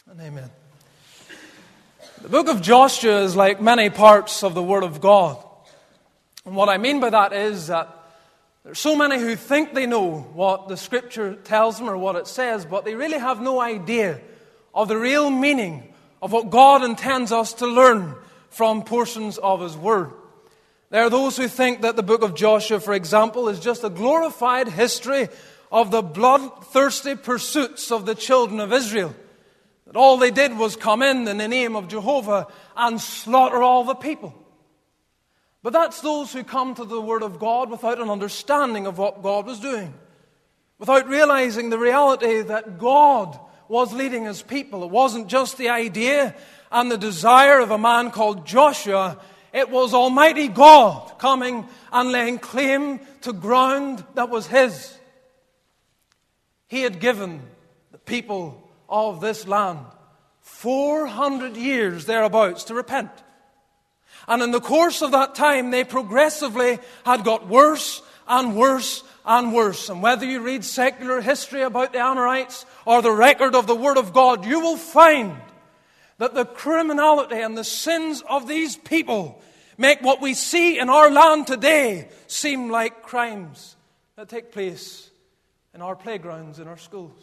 And amen. The book of Joshua is like many parts of the Word of God. And what I mean by that is that there's so many who think they know what the Scripture tells them or what it says, but they really have no idea of the real meaning of what God intends us to learn from portions of His Word. There are those who think that the book of Joshua, for example, is just a glorified history of the bloodthirsty pursuits of the children of Israel. That all they did was come in the name of Jehovah and slaughter all the people. But that's those who come to the Word of God without an understanding of what God was doing, without realizing the reality that God was leading His people. It wasn't just the idea and the desire of a man called Joshua. It was Almighty God coming and laying claim to ground that was His. He had given the people of this land 400 years thereabouts to repent. And in the course of that time, they progressively had got worse and worse and worse. And whether you read secular history about the Amorites or the record of the Word of God, you will find that the criminality and the sins of these people make what we see in our land today seem like crimes that take place in our playgrounds, in our schools.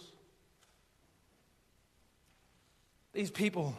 These people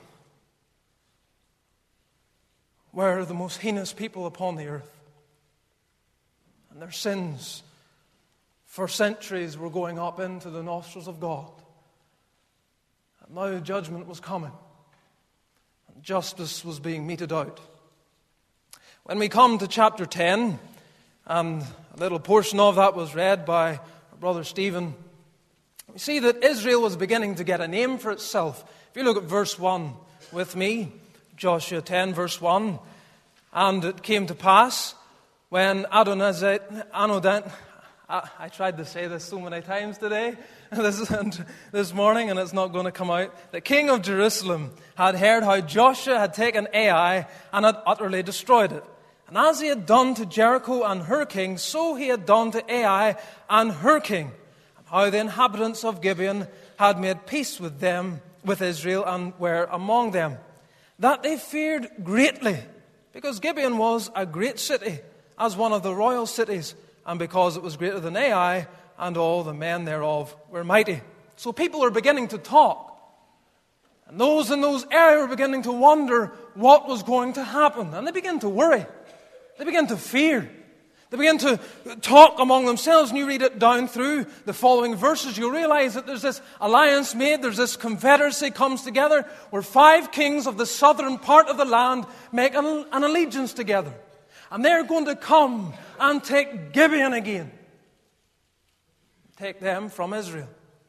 were the most heinous people upon the earth. And their sins for centuries were going up into the nostrils of God. And now judgment was coming. And justice was being meted out. When we come to chapter 10, and a little portion of that was read by our brother Stephen, we see that Israel was beginning to get a name for itself. If you look at verse 1 with me, Joshua 10 verse 1, and it came to pass when Adonijah, I tried to say this so many times today, this morning, and it's not going to come out. The king of Jerusalem had heard how Joshua had taken Ai and had utterly destroyed it. And as he had done to Jericho and her king, so he had done to Ai and her king. And how the inhabitants of Gibeon had made peace with them, with Israel, and were among them. That they feared greatly, because Gibeon was a great city, as one of the royal cities, and because it was greater than Ai, and all the men thereof were mighty. So people were beginning to talk. And those in those areas were beginning to wonder what was going to happen. And they began to worry. They began to fear. They began to talk among themselves. And you read it down through the following verses, you'll realize that there's this alliance made, there's this confederacy comes together, where 5 kings of the southern part of the land make an allegiance together. And they're going to come and take Gibeon again. Take them from Israel.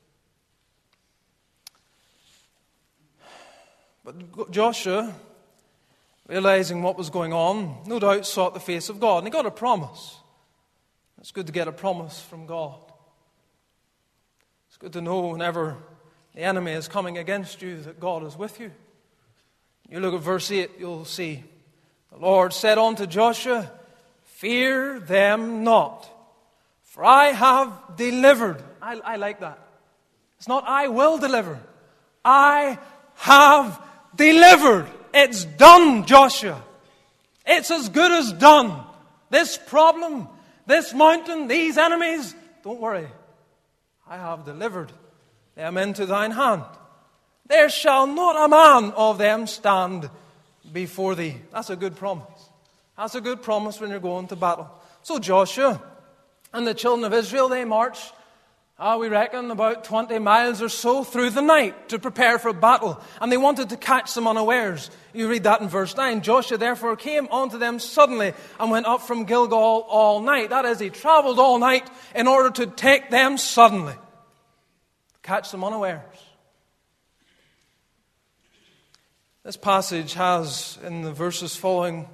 But Joshua, realizing what was going on, no doubt sought the face of God. And he got a promise. It's good to get a promise from God. It's good to know whenever the enemy is coming against you that God is with you. You look at verse 8, you'll see. The Lord said unto Joshua, fear them not, for I have delivered. I like that. It's not I will deliver. I have delivered. It's done, Joshua. It's as good as done. This problem, this mountain, these enemies, don't worry. I have delivered them into thine hand. There shall not a man of them stand before thee. That's a good promise. That's a good promise when you're going to battle. So Joshua and the children of Israel, they marched, we reckon, about 20 miles or so through the night to prepare for battle. And they wanted to catch them unawares. You read that in verse 9. Joshua therefore came unto them suddenly and went up from Gilgal all night. That is, he traveled all night in order to take them suddenly. Catch them unawares. This passage has, in the verses following,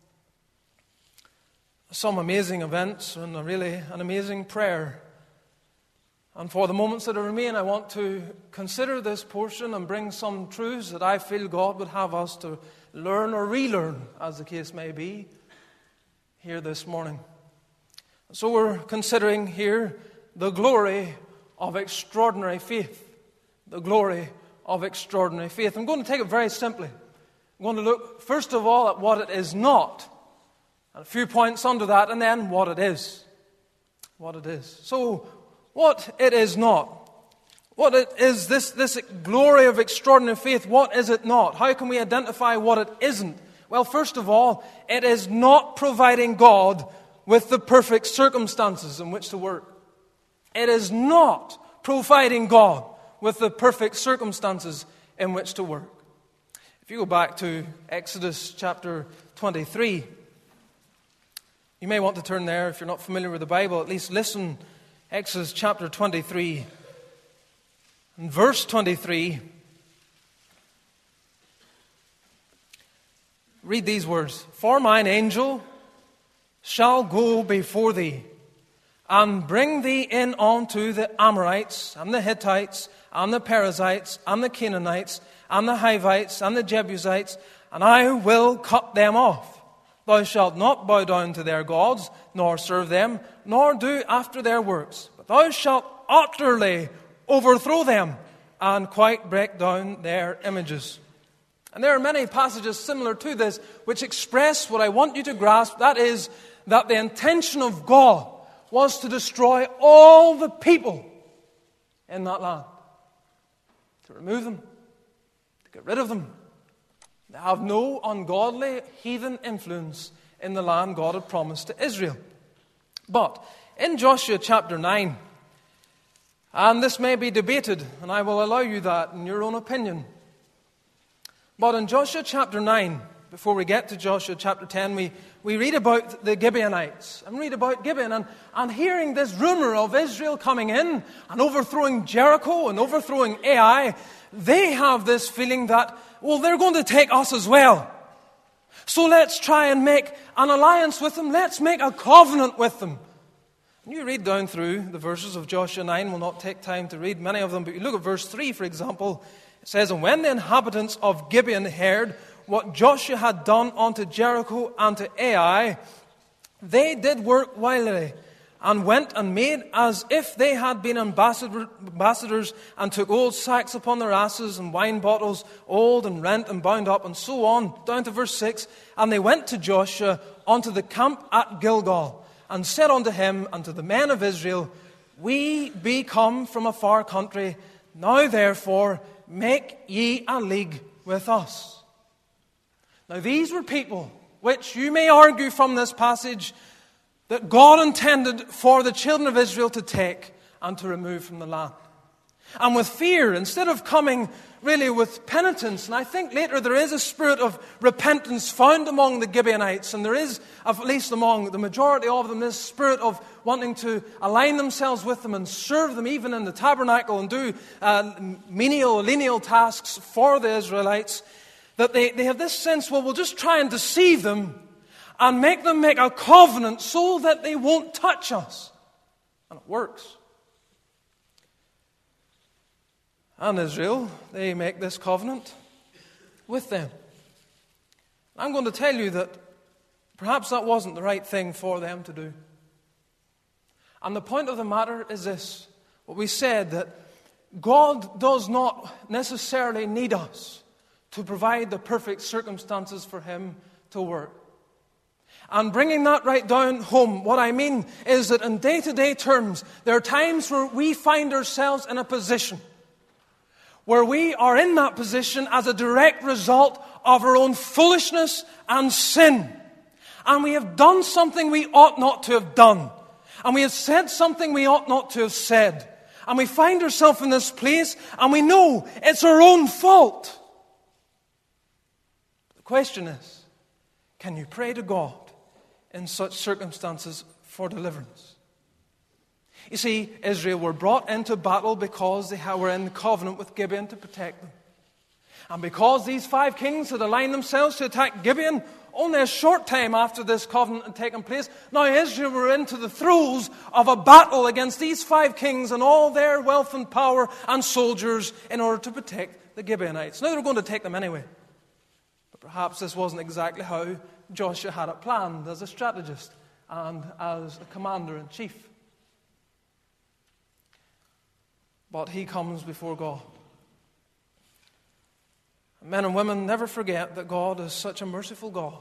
some amazing events and an amazing prayer. And for the moments that remain, I want to consider this portion and bring some truths that I feel God would have us to learn or relearn, as the case may be, here this morning. So we're considering here the glory of extraordinary faith. The glory of extraordinary faith. I'm going to take it very simply. I'm going to look, first of all, at what it is not, and a few points under that, and then what it is. What it is. So, what it is not. What it is, this glory of extraordinary faith, what is it not? How can we identify what it isn't? Well, first of all, it is not providing God with the perfect circumstances in which to work. It is not providing God with the perfect circumstances in which to work. If you go back to Exodus chapter 23, you may want to turn there if you're not familiar with the Bible. At least listen. Exodus chapter 23 and verse 23. Read these words. For mine angel shall go before thee, and bring thee in unto the Amorites, and the Hittites, and the Perizzites, and the Canaanites, and the Hivites, and the Jebusites, and I will cut them off. Thou shalt not bow down to their gods, nor serve them, nor do after their works. But thou shalt utterly overthrow them, and quite break down their images. And there are many passages similar to this which express what I want you to grasp. That is, that the intention of God was to destroy all the people in that land. To remove them. To get rid of them. They have no ungodly heathen influence in the land God had promised to Israel. But in Joshua chapter 9, and this may be debated, and I will allow you that in your own opinion. But in Joshua chapter 9, before we get to Joshua chapter 10, we read about the Gibeonites and read about Gibeon and hearing this rumor of Israel coming in and overthrowing Jericho and overthrowing Ai, they have this feeling that, well, they're going to take us as well. So let's try and make an alliance with them. Let's make a covenant with them. And you read down through the verses of Joshua 9. We'll not take time to read many of them, but you look at verse 3, for example. It says, and when the inhabitants of Gibeon heard what Joshua had done unto Jericho and to Ai, they did work wilily, and went and made as if they had been ambassadors, and took old sacks upon their asses, and wine bottles, old and rent and bound up, and so on, down to verse 6. And they went to Joshua unto the camp at Gilgal, and said unto him and to the men of Israel, we be come from a far country, now therefore make ye a league with us. Now these were people which you may argue from this passage that God intended for the children of Israel to take and to remove from the land. And with fear, instead of coming really with penitence, and I think later there is a spirit of repentance found among the Gibeonites, and there is, at least among the majority of them, this spirit of wanting to align themselves with them and serve them even in the tabernacle and do menial tasks for the Israelites, that they have this sense, well, we'll just try and deceive them and make them make a covenant so that they won't touch us. And it works. And Israel, they make this covenant with them. I'm going to tell you that perhaps that wasn't the right thing for them to do. And the point of the matter is this. What we said, that God does not necessarily need us to provide the perfect circumstances for Him to work. And bringing that right down home, what I mean is that in day-to-day terms, there are times where we find ourselves in a position where we are in that position as a direct result of our own foolishness and sin. And we have done something we ought not to have done. And we have said something we ought not to have said. And we find ourselves in this place and we know it's our own fault. The question is, can you pray to God in such circumstances for deliverance? You see, Israel were brought into battle because they were in covenant with Gibeon to protect them. And because these 5 kings had aligned themselves to attack Gibeon, only a short time after this covenant had taken place, now Israel were into the throes of a battle against these 5 kings and all their wealth and power and soldiers in order to protect the Gibeonites. Now they were going to take them anyway. But perhaps this wasn't exactly how Joshua had it planned as a strategist and as a commander-in-chief. But he comes before God. Men and women, never forget that God is such a merciful God.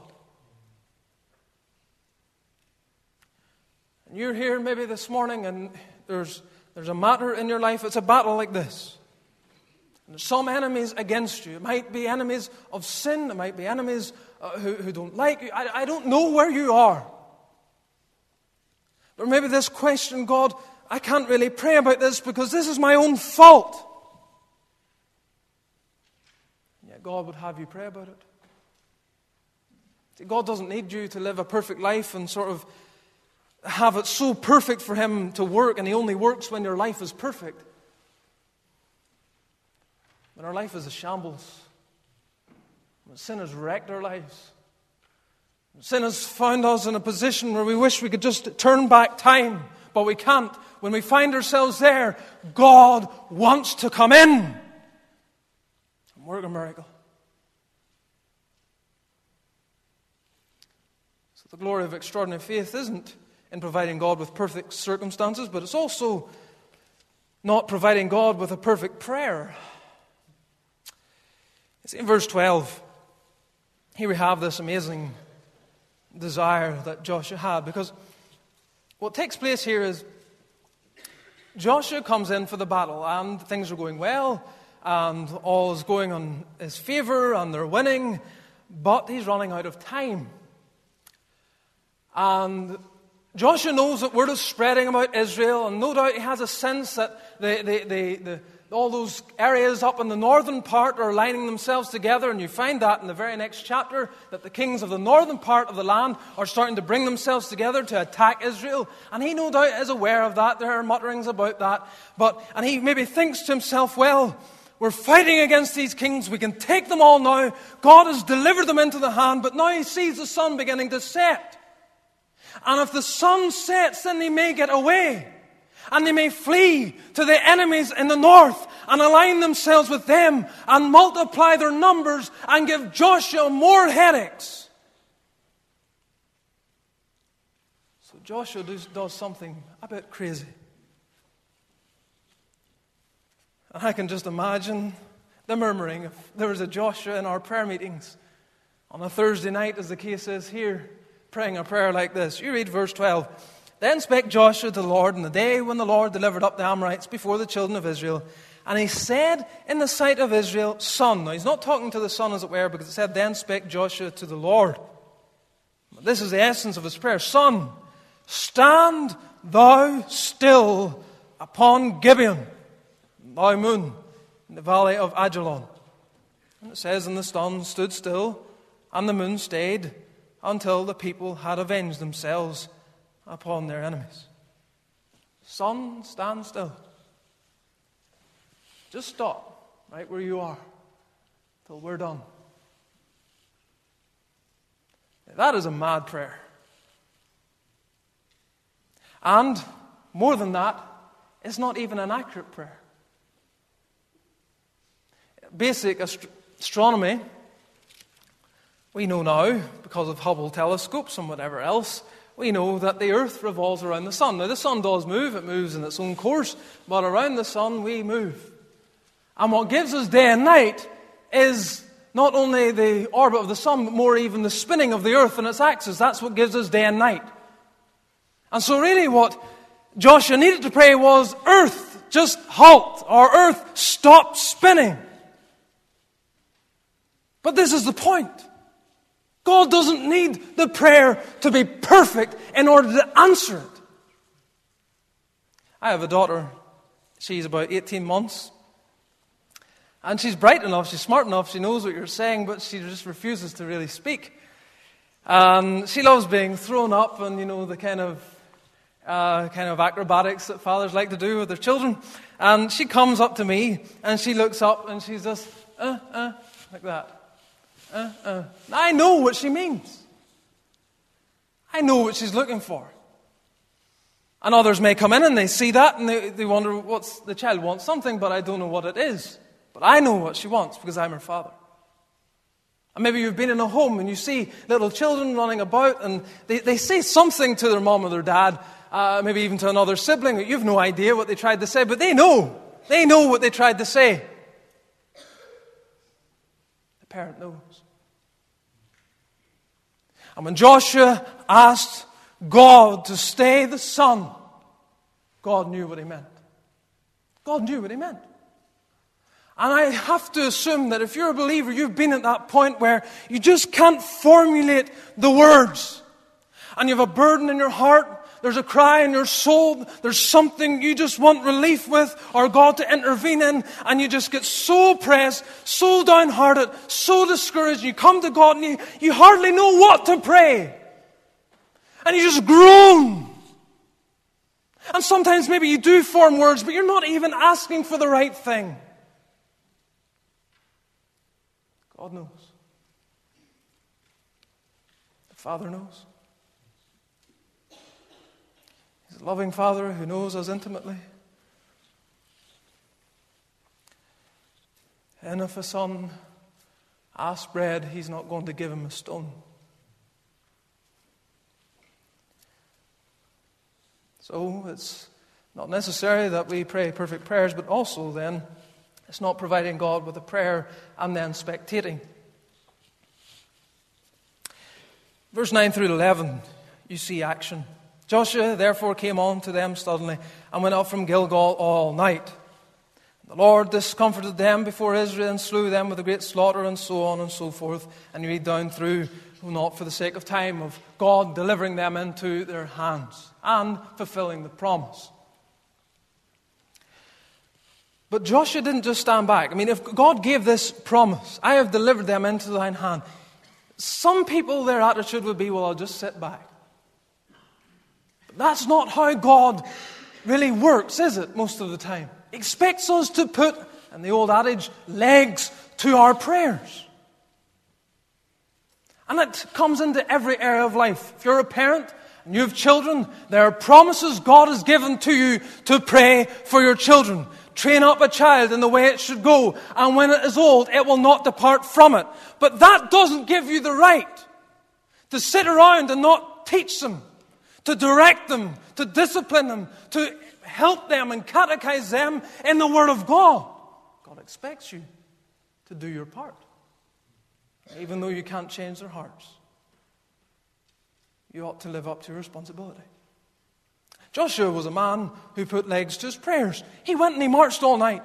And you're here maybe this morning and there's a matter in your life, it's a battle like this. And there's some enemies against you. It might be enemies of sin, it might be enemies who don't like you. I don't know where you are. Or maybe this question, God, I can't really pray about this because this is my own fault. And yet God would have you pray about it. See, God doesn't need you to live a perfect life and sort of have it so perfect for Him to work, and He only works when your life is perfect. When our life is a shambles, when sin has wrecked our lives, sin has found us in a position where we wish we could just turn back time, but we can't. When we find ourselves there, God wants to come in and work a miracle. So the glory of extraordinary faith isn't in providing God with perfect circumstances, but it's also not providing God with a perfect prayer. It's in verse 12. Here we have this amazing desire that Joshua had, because what takes place here is Joshua comes in for the battle and things are going well and all is going on his favor and they're winning, but he's running out of time. And Joshua knows that word is spreading about Israel, and no doubt he has a sense that all those areas up in the northern part are aligning themselves together, and you find that in the very next chapter, that the kings of the northern part of the land are starting to bring themselves together to attack Israel. And he no doubt is aware of that. There are mutterings about that. And he maybe thinks to himself, well, we're fighting against these kings. We can take them all now. God has delivered them into the hand, but now he sees the sun beginning to set. And if the sun sets, then they may get away. And they may flee to the enemies in the north and align themselves with them and multiply their numbers and give Joshua more headaches. So Joshua does something a bit crazy. And I can just imagine the murmuring if there was a Joshua in our prayer meetings on a Thursday night, as the case is here, praying a prayer like this. You read verse 12. Then spake Joshua to the Lord in the day when the Lord delivered up the Amorites before the children of Israel. And he said in the sight of Israel, Son. Now he's not talking to the sun, as it were, because it said, Then spake Joshua to the Lord. But this is the essence of his prayer. Son, stand thou still upon Gibeon, thou moon, in the valley of Ajalon. And it says, And the sun stood still, and the moon stayed, until the people had avenged themselves upon their enemies. Sun, stand still. Just stop right where you are till we're done. That is a mad prayer. And more than that, it's not even an accurate prayer. Basic astronomy, we know now, because of Hubble telescopes and whatever else, we know that the earth revolves around the sun. Now, the sun does move. It moves in its own course. But around the sun, we move. And what gives us day and night is not only the orbit of the sun, but more even the spinning of the earth and its axis. That's what gives us day and night. And so really what Joshua needed to pray was, earth, just halt. Or earth, stop spinning. But this is the point. God doesn't need the prayer to be perfect in order to answer it. I have a daughter. She's about 18 months. And she's bright enough, she's smart enough, she knows what you're saying, but she just refuses to really speak. And she loves being thrown up and, the kind of acrobatics that fathers like to do with their children. And she comes up to me and she looks up and she's just, like that. I know what she means. I know what she's looking for. And others may come in and they see that and they wonder, the child wants something, but I don't know what it is. But I know what she wants because I'm her father. And maybe you've been in a home and you see little children running about and they say something to their mom or their dad, maybe even to another sibling. You have no idea what they tried to say, but they know. They know what they tried to say. parent knows. And when Joshua asked God to stay the sun, God knew what he meant. God knew what he meant. And I have to assume that if you're a believer, you've been at that point where you just can't formulate the words. And you have a burden in your heart. There's a cry in your soul. There's something you just want relief with or God to intervene in. And you just get so oppressed, so downhearted, so discouraged. You come to God and you hardly know what to pray. And you just groan. And sometimes maybe you do form words, but you're not even asking for the right thing. God knows. The Father knows. He's a loving Father who knows us intimately. And if a son asks bread, he's not going to give him a stone. So it's not necessary that we pray perfect prayers, but also then it's not providing God with a prayer and then spectating. Verse 9 through 11, you see action. Joshua therefore came on to them suddenly and went up from Gilgal all night. The Lord discomforted them before Israel and slew them with a great slaughter, and so on and so forth. And you read down through, not for the sake of time, of God delivering them into their hands and fulfilling the promise. But Joshua didn't just stand back. I mean, if God gave this promise, I have delivered them into thine hand. Some people, their attitude would be, well, I'll just sit back. But that's not how God really works, is it, most of the time? He expects us to put, and the old adage, legs to our prayers. And it comes into every area of life. If you're a parent and you have children, there are promises God has given to you to pray for your children. Train up a child in the way it should go, and when it is old, it will not depart from it. But that doesn't give you the right to sit around and not teach them, to direct them, to discipline them, to help them and catechize them in the Word of God. God expects you to do your part, even though you can't change their hearts. You ought to live up to your responsibility. Joshua was a man who put legs to his prayers. He went and he marched all night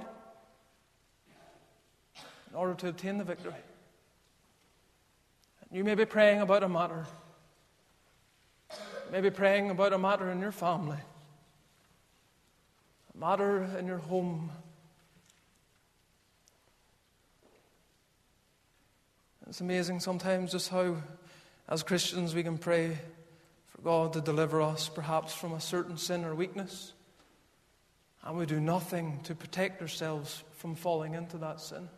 in order to obtain the victory. And you may be praying about a matter. You may be praying about a matter in your family, a matter in your home. It's amazing sometimes just how, as Christians, we can pray for God to deliver us perhaps from a certain sin or weakness, and we do nothing to protect ourselves from falling into that sin.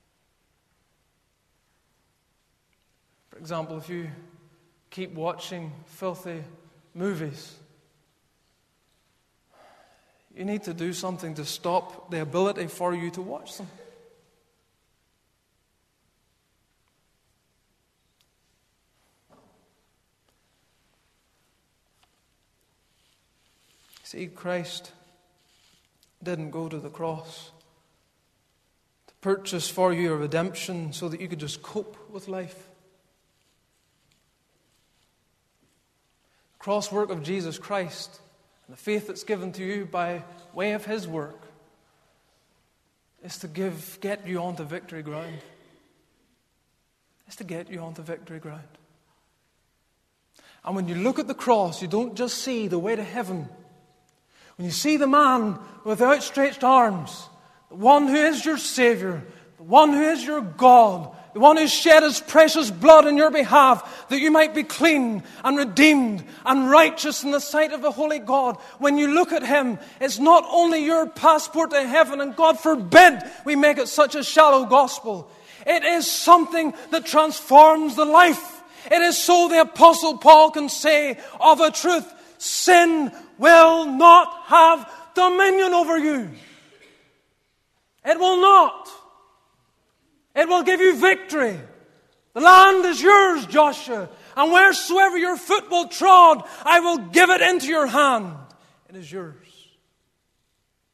For example, if you keep watching filthy movies, you need to do something to stop the ability for you to watch them. See, Christ didn't go to the cross to purchase for you a redemption so that you could just cope with life. The cross work of Jesus Christ and the faith that's given to you by way of His work is to get you onto victory ground. It's to get you onto victory ground. And when you look at the cross, you don't just see the way to heaven. When you see the man with the outstretched arms, the one who is your Savior, the one who is your God, the one who shed His precious blood in your behalf, that you might be clean and redeemed and righteous in the sight of the holy God. When you look at Him, it's not only your passport to heaven, and God forbid we make it such a shallow gospel. It is something that transforms the life. It is so the Apostle Paul can say of a truth, sin will not have dominion over you. It will not. It will give you victory. The land is yours, Joshua, and wheresoever your foot will trod, I will give it into your hand. It is yours.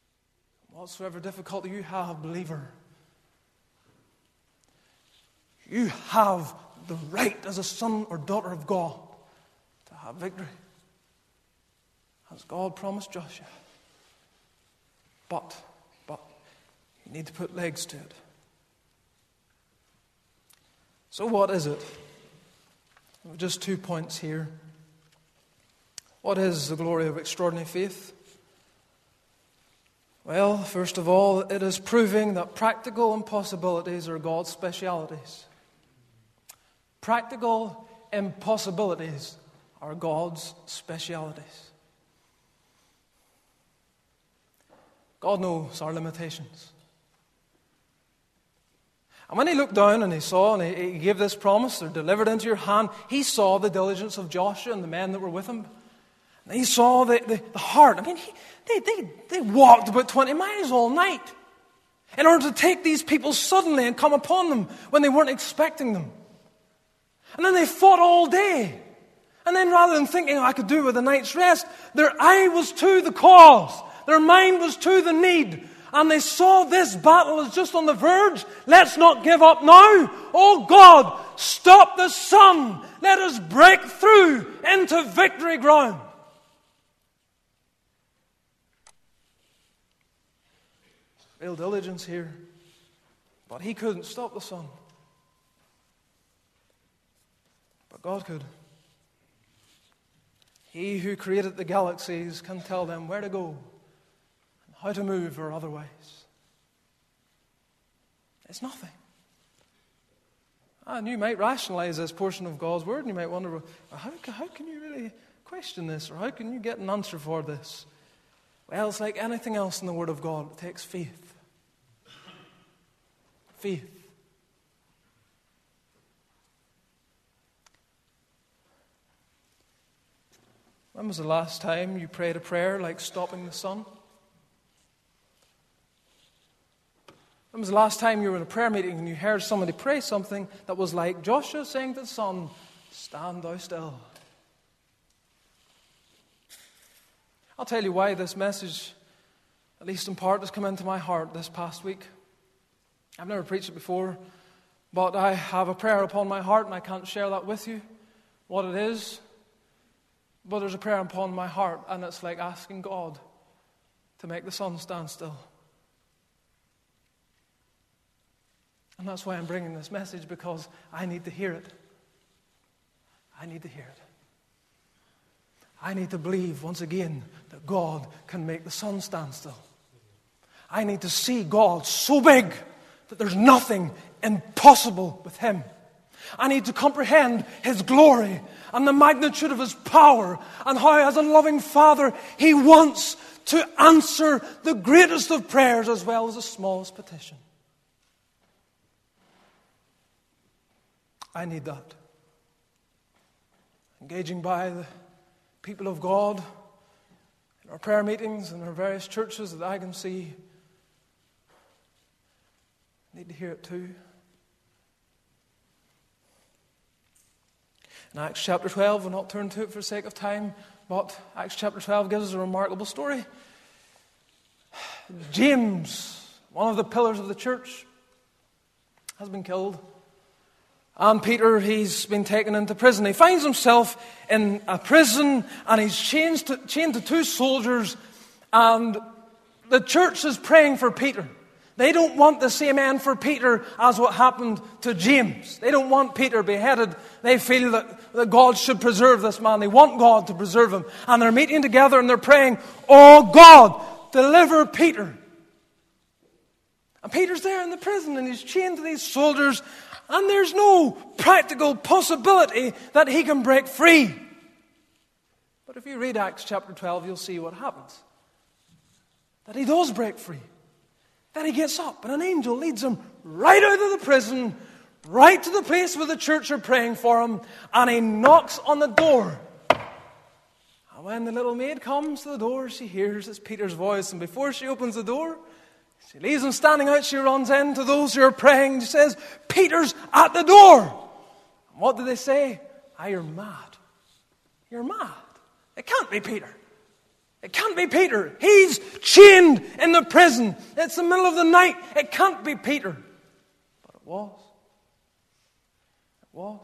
Whatsoever difficulty you have, believer, You have the right as a son or daughter of God to have victory, as God promised Joshua. But you need to put legs to it. So what is it? Just 2 points here. What is the glory of extraordinary faith? Well, first of all, it is proving that practical impossibilities are God's specialities. Practical impossibilities are God's specialities. God knows our limitations. And when he looked down and he saw, and he gave this promise, they're delivered into your hand, he saw the diligence of Joshua and the men that were with him. And he saw the heart. I mean, they walked about 20 miles all night in order to take these people suddenly and come upon them when they weren't expecting them. And then they fought all day. And then rather than thinking, I could do with a night's rest, their eye was to the cause. Their mind was to the need. And they saw this battle as just on the verge. Let's not give up now. Oh God, stop the sun. Let us break through into victory ground. Real diligence here. But he couldn't stop the sun. But God could. He who created the galaxies can tell them where to go and how to move or otherwise. It's nothing. And you might rationalize this portion of God's Word and you might wonder, well, how can you really question this, or how can you get an answer for this? Well, it's like anything else in the Word of God. It takes faith. Faith. When was the last time you prayed a prayer like stopping the sun? When was the last time you were in a prayer meeting and you heard somebody pray something that was like Joshua saying to the sun, "Stand thou still"? I'll tell you why this message, at least in part, has come into my heart this past week. I've never preached it before, but I have a prayer upon my heart and I can't share that with you, what it is. But there's a prayer upon my heart, and it's like asking God to make the sun stand still. And that's why I'm bringing this message, because I need to hear it. I need to hear it. I need to believe once again that God can make the sun stand still. I need to see God so big that there's nothing impossible with Him. I need to comprehend His glory and the magnitude of His power, and how as a loving Father He wants to answer the greatest of prayers as well as the smallest petition. I need that. Engaging by the people of God in our prayer meetings and our various churches that I can see, I need to hear it too. In Acts chapter 12, we'll not turn to it for the sake of time, but Acts chapter 12 gives us a remarkable story. James, one of the pillars of the church, has been killed. And Peter, he's been taken into prison. He finds himself in a prison and he's chained to two soldiers, and the church is praying for Peter. They don't want the same end for Peter as what happened to James. They don't want Peter beheaded. They feel that God should preserve this man. They want God to preserve him. And they're meeting together and they're praying, "Oh God, deliver Peter." And Peter's there in the prison and he's chained to these soldiers, and there's no practical possibility that he can break free. But if you read Acts chapter 12, you'll see what happens. That he does break free. Then he gets up and an angel leads him right out of the prison, right to the place where the church are praying for him, and he knocks on the door. And when the little maid comes to the door, she hears it's Peter's voice, and before she opens the door, she leaves him standing out. She runs in to those who are praying. She says, "Peter's at the door." And what do they say? "Ah, you're mad. You're mad. It can't be Peter. It can't be Peter. He's chained in the prison. It's the middle of the night. It can't be Peter." But it was. was.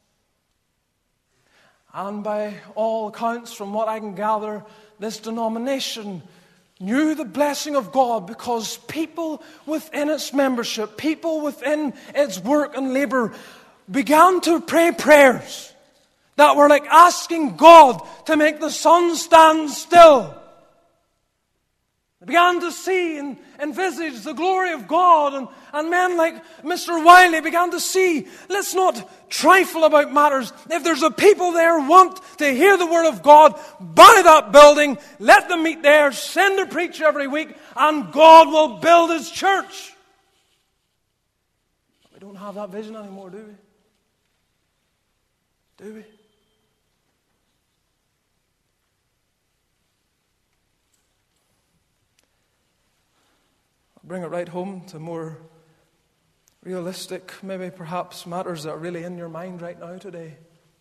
And by all accounts, from what I can gather, this denomination knew the blessing of God because people within its membership, people within its work and labor, began to pray prayers that were like asking God to make the sun stand still. They began to see and envisage the glory of God, and men like Mr. Wiley began to see, let's not trifle about matters. If there's a people there want to hear the Word of God, buy that building, let them meet there, send a preacher every week, and God will build His church. We don't have that vision anymore, do we? Do we? Bring it right home to more realistic, maybe perhaps matters that are really in your mind right now today.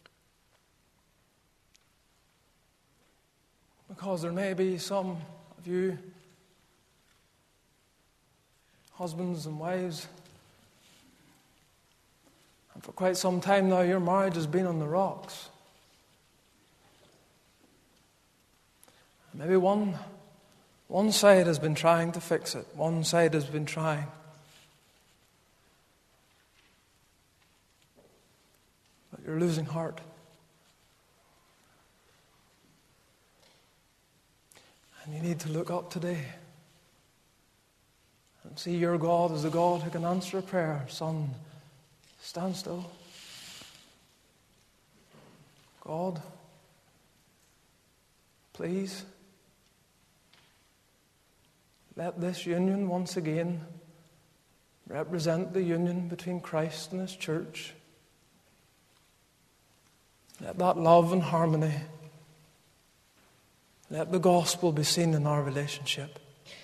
Because there may be some of you, husbands and wives, and for quite some time now your marriage has been on the rocks. Maybe one side has been trying to fix it. One side has been trying. But you're losing heart. And you need to look up today and see your God as the God who can answer a prayer. Son, stand still. God, please, let this union once again represent the union between Christ and His church. Let that love and harmony, let the gospel be seen in our relationship.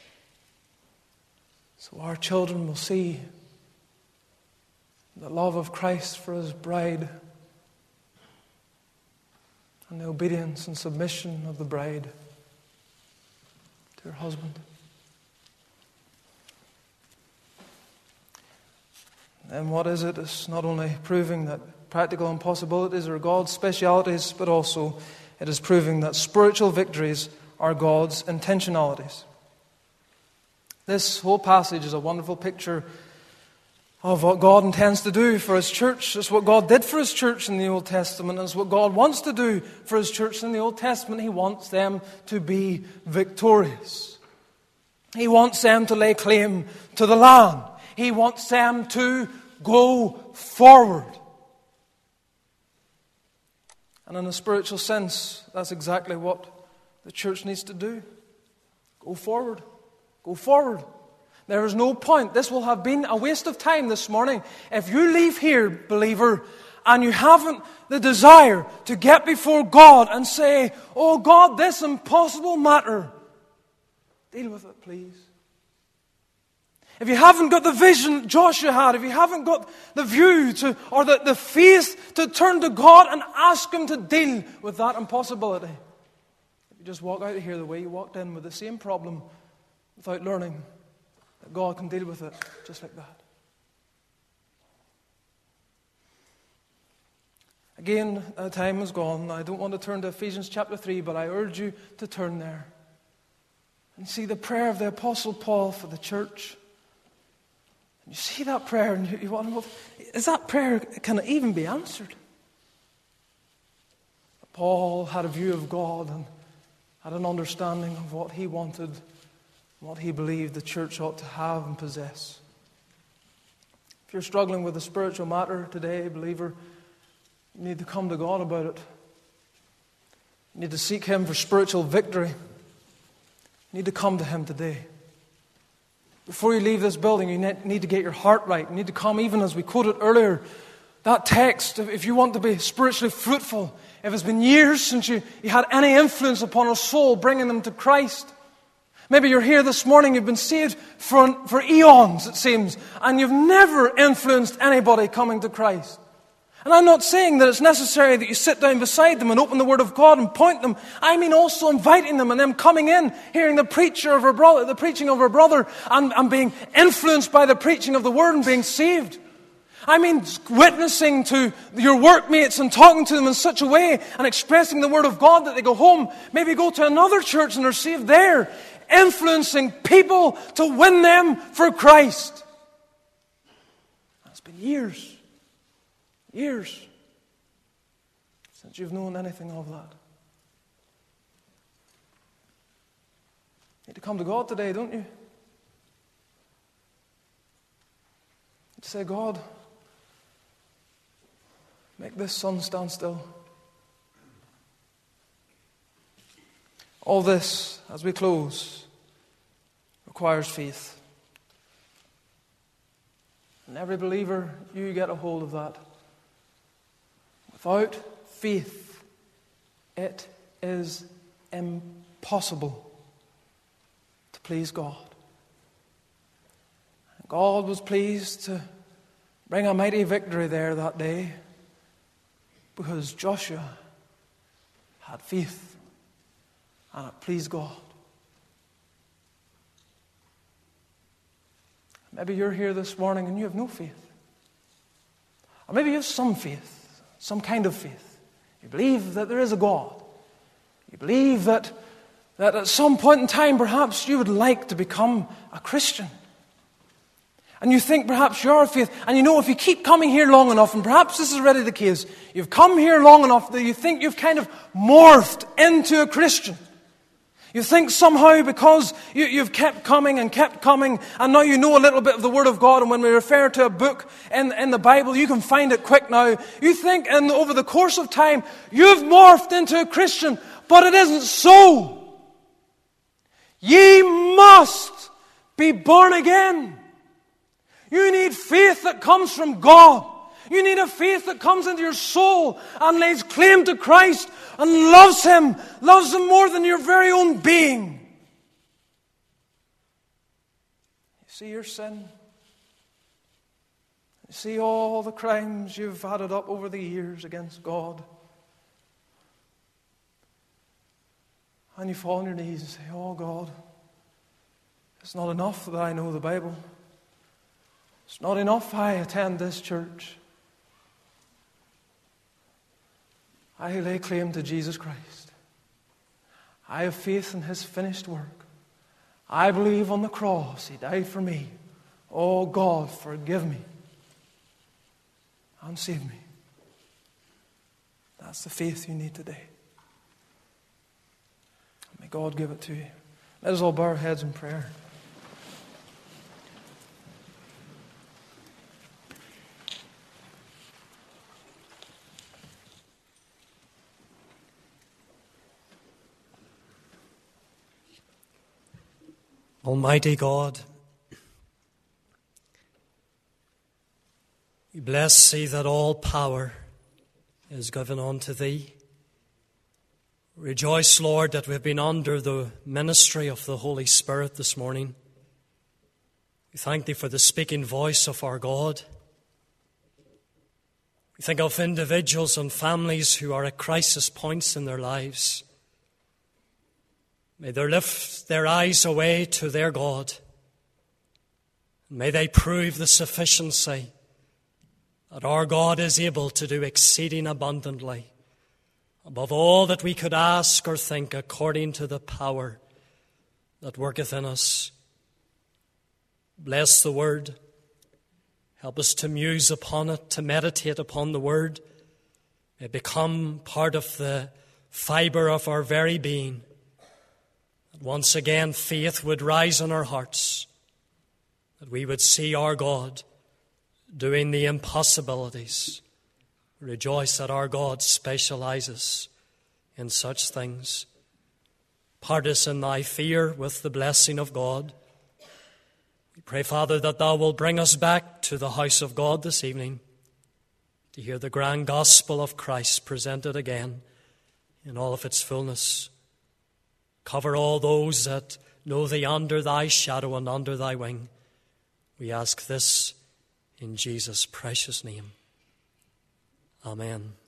So our children will see the love of Christ for His bride and the obedience and submission of the bride to her husband. And what is it? It's not only proving that practical impossibilities are God's specialities, but also it is proving that spiritual victories are God's intentionalities. This whole passage is a wonderful picture of what God intends to do for His church. It's what God did for His church in the Old Testament. It's what God wants to do for His church in the Old Testament. He wants them to be victorious. He wants them to lay claim to the land. He wants them to go forward. And in a spiritual sense, that's exactly what the church needs to do. Go forward. Go forward. There is no point. This will have been a waste of time this morning if you leave here, believer, and you haven't the desire to get before God and say, oh God, this impossible matter, deal with it, please. If you haven't got the vision Joshua had, if you haven't got the view to, or the faith to turn to God and ask Him to deal with that impossibility, if you just walk out of here the way you walked in with the same problem without learning that God can deal with it just like that. Again, time is gone. I don't want to turn to Ephesians chapter 3, but I urge you to turn there and see the prayer of the Apostle Paul for the church. You see that prayer and you wonder, well, is that prayer, can it even be answered? Paul had a view of God and had an understanding of what he wanted, what he believed the church ought to have and possess. If you're struggling with a spiritual matter today, believer, you need to come to God about it. You need to seek Him for spiritual victory. You need to come to Him today. Before you leave this building, you need to get your heart right. You need to come, even as we quoted earlier, that text, if you want to be spiritually fruitful, if it's been years since you had any influence upon a soul, bringing them to Christ. Maybe you're here this morning, you've been saved for eons, it seems, and you've never influenced anybody coming to Christ. And I'm not saying that it's necessary that you sit down beside them and open the Word of God and point them. I mean also inviting them and them coming in, hearing the preaching of our brother, and being influenced by the preaching of the Word and being saved. I mean witnessing to your workmates and talking to them in such a way and expressing the Word of God that they go home, maybe go to another church and are saved there, influencing people to win them for Christ. It's been years since you've known anything of that. You need to come to God today, don't you? To say, God, make this sun stand still. All this, as we close, requires faith. And every believer, you get a hold of that. Without faith, it is impossible to please God. God was pleased to bring a mighty victory there that day because Joshua had faith and it pleased God. Maybe you're here this morning and you have no faith. Or maybe you have some faith, some kind of faith. You believe that there is a God. You believe that at some point in time perhaps you would like to become a Christian. And you think perhaps you're faith, and you know if you keep coming here long enough, and perhaps this is already the case, you've come here long enough that you think you've kind of morphed into a Christian. You think somehow because you've kept coming, and now you know a little bit of the Word of God, and when we refer to a book in the Bible, you can find it quick now. You think over the course of time, you've morphed into a Christian, but it isn't so. Ye must be born again. You need faith that comes from God. You need a faith that comes into your soul and lays claim to Christ and loves Him more than your very own being. You see your sin. You see all the crimes you've added up over the years against God. And you fall on your knees and say, oh God, it's not enough that I know the Bible. It's not enough I attend this church. I lay claim to Jesus Christ. I have faith in His finished work. I believe on the cross He died for me. Oh God, forgive me and save me. That's the faith you need today. May God give it to you. Let us all bow our heads in prayer. Almighty God, we bless Thee that all power is given unto Thee. Rejoice, Lord, that we have been under the ministry of the Holy Spirit this morning. We thank Thee for the speaking voice of our God. We think of individuals and families who are at crisis points in their lives. May they lift their eyes away to their God. May they prove the sufficiency that our God is able to do exceeding abundantly, above all that we could ask or think, according to the power that worketh in us. Bless the Word. Help us to muse upon it, to meditate upon the Word. May it become part of the fibre of our very being. Once again, faith would rise in our hearts, that we would see our God doing the impossibilities. Rejoice that our God specializes in such things. Part us in Thy fear with the blessing of God. We pray, Father, that Thou will bring us back to the house of God this evening to hear the grand gospel of Christ presented again in all of its fullness. Cover all those that know Thee under Thy shadow and under Thy wing. We ask this in Jesus' precious name. Amen.